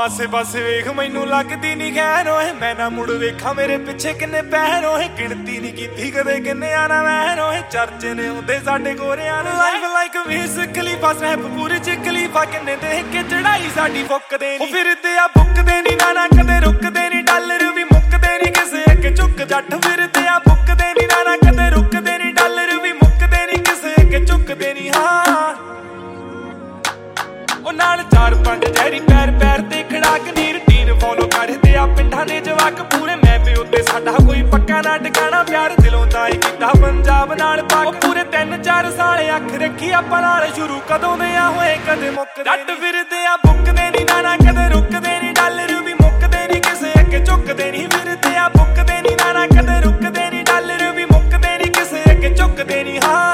आसे पासे वेख मैनू लगदी नी खैर ओए मैं ना मुड़ वेखा मेरे पिछे किन्ने पैर ओए गिणती नी कीती कदे किन्ने आना मैं ओए चर्चे ने हुंदे साडे गोरियां नूं लाइफ लाइक वीस खलीफा स्नैप पूरी च खलीफा किन्ने देख के चढ़ाई साडी फुकदे नी फिरदे आ बुकदे नी ना कदे रुकदे नी डॉलर भी मुकदे नी किसे अगे झुक जट फिरदे आ बुकदे नी ना कदे रुकदे नी डॉलर भी मुकदे नी किसे अगे झुकदे नी हाँ नाल चार पंज जहरी पैर पैर ते खड़ा के रूटीन फॉलो करदे आ पिंडां दे जवाक पूरे मैप उत्ते साडा कोई पक्का ना ठिकाना प्यार दिलों तां ही कीता पंजाब नाल पाक पूरे 3-4 साल अख रखी आपां नाल शुरू कदों दे आ होए कदे मुक्कदे जट फिरदे आ बुकदे नी ना कदे रुकदे नी डॉलर भी मुक्कदे नी किसे अगे झुकदे नी फिरदे आ बुकदे नी ना कदे रुकदे नी डॉलर भी मुक्कदे नी किसे अगे झुकदे नी हाँ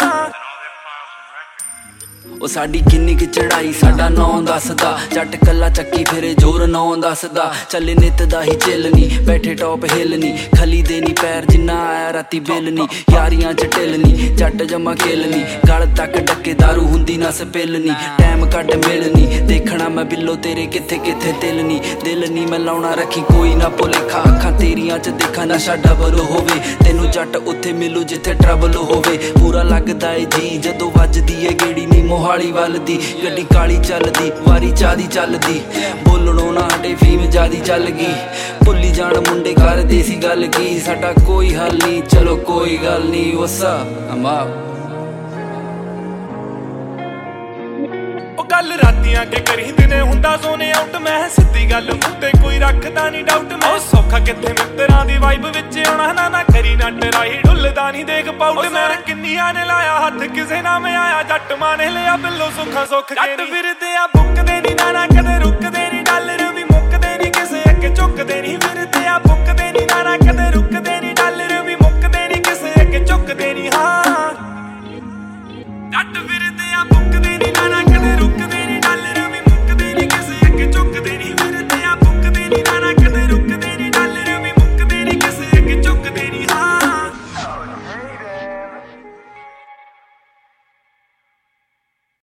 ओ साडी किन्नी की चढ़ाई साडा नौ दसदा जट कला चक्की फिरे जोर नौ दसदा चले नित दा ही चिलनी बैठे टॉप हिलनी खली देनी पैर जिन्ना आया राती बेलनी यारियां च टिलनी जट जमा खेलनी गल तक डके दारू हुंदी ना सपिलनी टैम कट मिलनी देखना मैं बिल्लो तेरे किथे किथे तिलनी दिल नी मैं लाउना रखी कोई ना भुलेखा अखां तेरियां च देखा नशा डबल होवे तेनू जट उत्थे मिलू जिथे ट्रबल होवे पूरा लगदा ए जी जदों वजदी ए गेड़ी नी मोहाली वल दी गड्डी काली चलदी वारी चादी चलदी बोलणों ना हटे फीम जादी चल गई भुल्ली जान मुंडे कर देसी गल की साडा कोई हल नहीं चलो कोई गल नहीं वसा अमाप गल रातियां के करी दिने हुंदा सोने आउट मैं सिद्धी गल मूंह ते कोई रखदा नहीं डाउट मैं सौखा किथे मित्तरां दी वाइब विच आउणा ना करी ना डराई ढुलदा नहीं देख पाउट मैं किन्नियां ने लाया हथ किसे ना मैं आया जट माने लिया बिल्लो सुखा सुख जट फिरदे आ बुकदे